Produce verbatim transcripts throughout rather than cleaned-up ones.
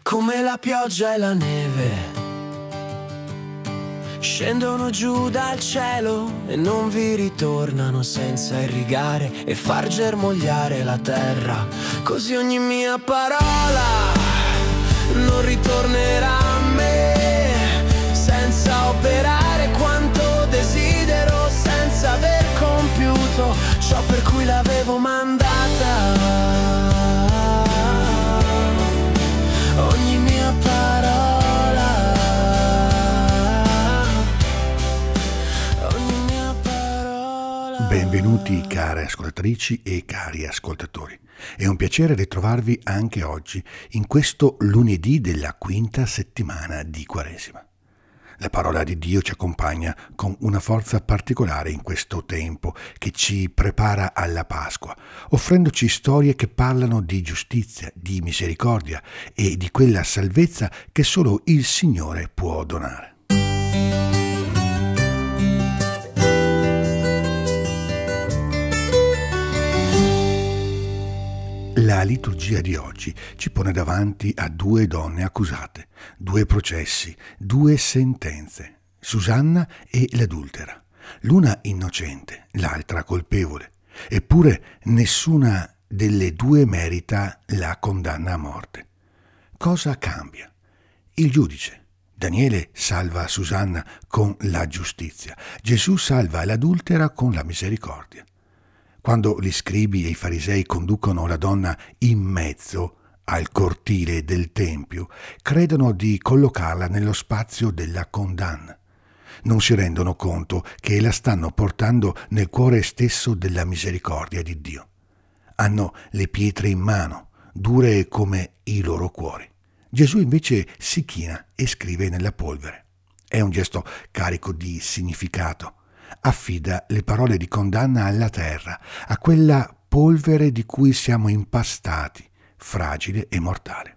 come la pioggia e la neve. Scendono giù dal cielo e non vi ritornano senza irrigare e far germogliare la terra. Così ogni mia parola non ritornerà a me, senza operare quanto desidero, senza aver compiuto ciò per cui l'avevo mandata. Ogni mia parola, ogni mia parola. Benvenuti care ascoltatrici e cari ascoltatori. È un piacere ritrovarvi anche oggi, in questo lunedì della quinta settimana di Quaresima. La parola di Dio ci accompagna con una forza particolare in questo tempo che ci prepara alla Pasqua, offrendoci storie che parlano di giustizia, di misericordia e di quella salvezza che solo il Signore può donare. La liturgia di oggi ci pone davanti a due donne accusate, due processi, due sentenze, Susanna e l'adultera, l'una innocente, l'altra colpevole, eppure nessuna delle due merita la condanna a morte. Cosa cambia? Il giudice. Daniele salva Susanna con la giustizia, Gesù salva l'adultera con la misericordia. Quando gli scribi e i farisei conducono la donna in mezzo al cortile del Tempio, credono di collocarla nello spazio della condanna. Non si rendono conto che la stanno portando nel cuore stesso della misericordia di Dio. Hanno le pietre in mano, dure come i loro cuori. Gesù invece si china e scrive nella polvere. È un gesto carico di significato. Affida le parole di condanna alla terra, a quella polvere di cui siamo impastati, fragile e mortale.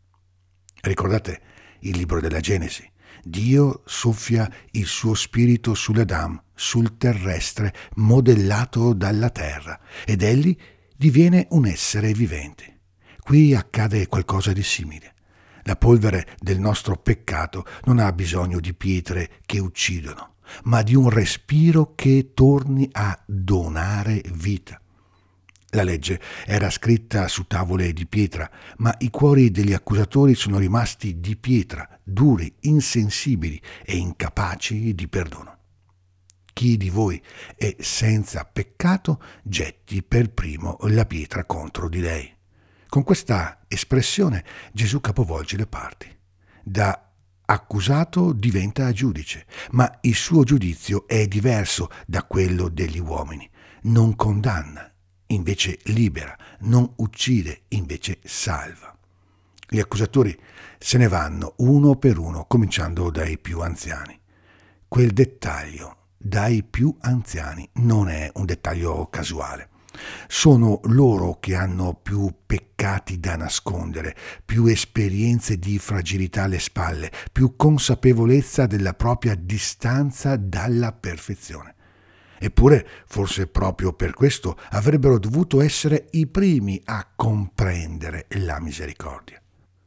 Ricordate il libro della Genesi? Dio soffia il suo spirito sull'Adam, sul terrestre modellato dalla terra, ed egli diviene un essere vivente. Qui accade qualcosa di simile. La polvere del nostro peccato non ha bisogno di pietre che uccidono, ma di un respiro che torni a donare vita. La legge era scritta su tavole di pietra, ma i cuori degli accusatori sono rimasti di pietra, duri, insensibili e incapaci di perdono. Chi di voi è senza peccato, getti per primo la pietra contro di lei. Con questa espressione Gesù capovolge le parti. Da accusato diventa giudice, ma il suo giudizio è diverso da quello degli uomini. Non condanna, invece libera, non uccide, invece salva. Gli accusatori se ne vanno uno per uno, cominciando dai più anziani. Quel dettaglio, dai più anziani, non è un dettaglio casuale. Sono loro che hanno più peccati da nascondere, più esperienze di fragilità alle spalle, più consapevolezza della propria distanza dalla perfezione. Eppure, forse proprio per questo, avrebbero dovuto essere i primi a comprendere la misericordia.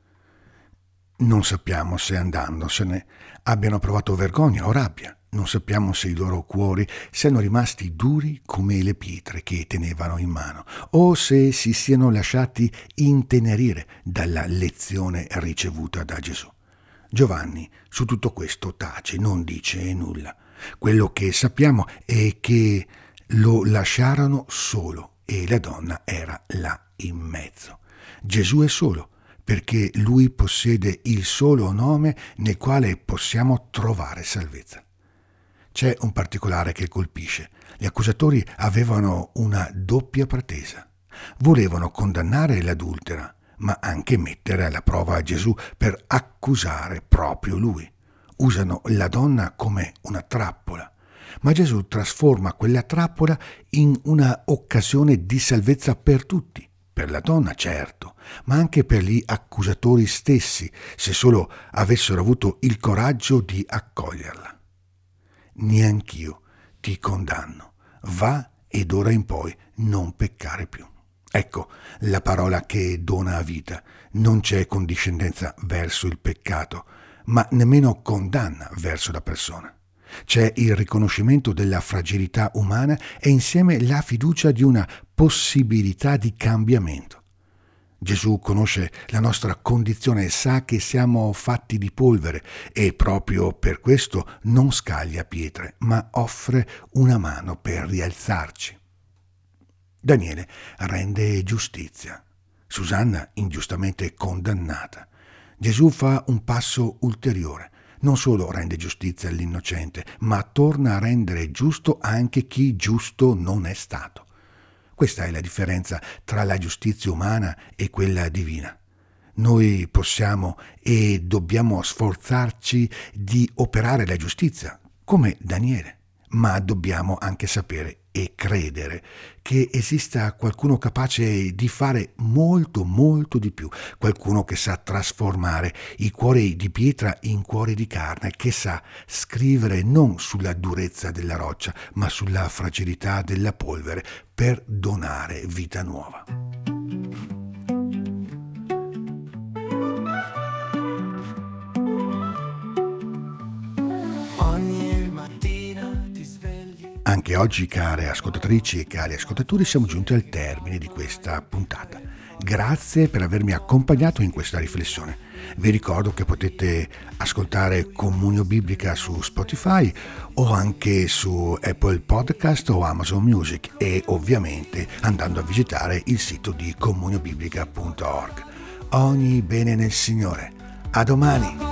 Non sappiamo se andandosene abbiano provato vergogna o rabbia. Non sappiamo se i loro cuori siano rimasti duri come le pietre che tenevano in mano, o se si siano lasciati intenerire dalla lezione ricevuta da Gesù. Giovanni su tutto questo tace, non dice nulla. Quello che sappiamo è che lo lasciarono solo e la donna era là in mezzo. Gesù è solo, perché lui possiede il solo nome nel quale possiamo trovare salvezza. C'è un particolare che colpisce. Gli accusatori avevano una doppia pretesa. Volevano condannare l'adultera, ma anche mettere alla prova Gesù per accusare proprio lui. Usano la donna come una trappola, ma Gesù trasforma quella trappola in una occasione di salvezza per tutti. Per la donna, certo, ma anche per gli accusatori stessi, se solo avessero avuto il coraggio di accoglierla. Neanch'io ti condanno. Va e d'ora in poi non peccare più. Ecco la parola che dona vita. Non c'è condiscendenza verso il peccato, ma nemmeno condanna verso la persona. C'è il riconoscimento della fragilità umana e insieme la fiducia di una possibilità di cambiamento. Gesù conosce la nostra condizione e sa che siamo fatti di polvere e proprio per questo non scaglia pietre, ma offre una mano per rialzarci. Daniele rende giustizia. Susanna ingiustamente condannata. Gesù fa un passo ulteriore. Non solo rende giustizia all'innocente, ma torna a rendere giusto anche chi giusto non è stato. Questa è la differenza tra la giustizia umana e quella divina. Noi possiamo e dobbiamo sforzarci di operare la giustizia, come Daniele, ma dobbiamo anche sapere e credere che esista qualcuno capace di fare molto, molto di più, qualcuno che sa trasformare i cuori di pietra in cuori di carne, che sa scrivere non sulla durezza della roccia, ma sulla fragilità della polvere per donare vita nuova. Anche oggi, care ascoltatrici e cari ascoltatori, siamo giunti al termine di questa puntata. Grazie per avermi accompagnato in questa riflessione. Vi ricordo che potete ascoltare Comunio Biblica su Spotify o anche su Apple Podcast o Amazon Music e ovviamente andando a visitare il sito di comunio biblica punto org. Ogni bene nel Signore. A domani!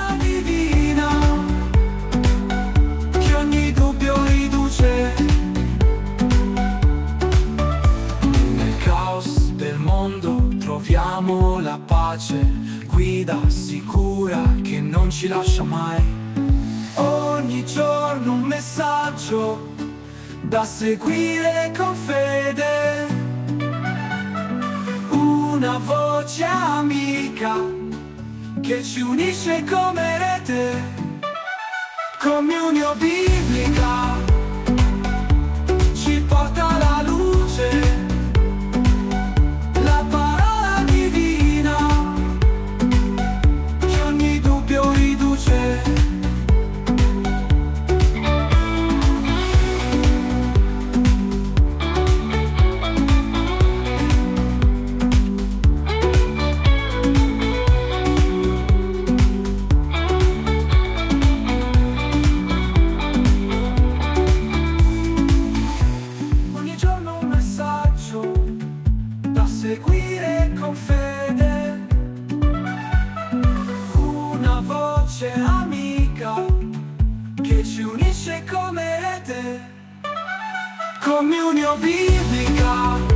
Nel caos del mondo troviamo la pace, guida sicura che non ci lascia mai. Ogni giorno un messaggio da seguire con fede, una voce amica che ci unisce come rete. Comunio Biblica ci porta alla luce, la parola divina che ogni dubbio riduce. Seguire con fede, una voce amica che ci unisce come rete. Comunio Biblica.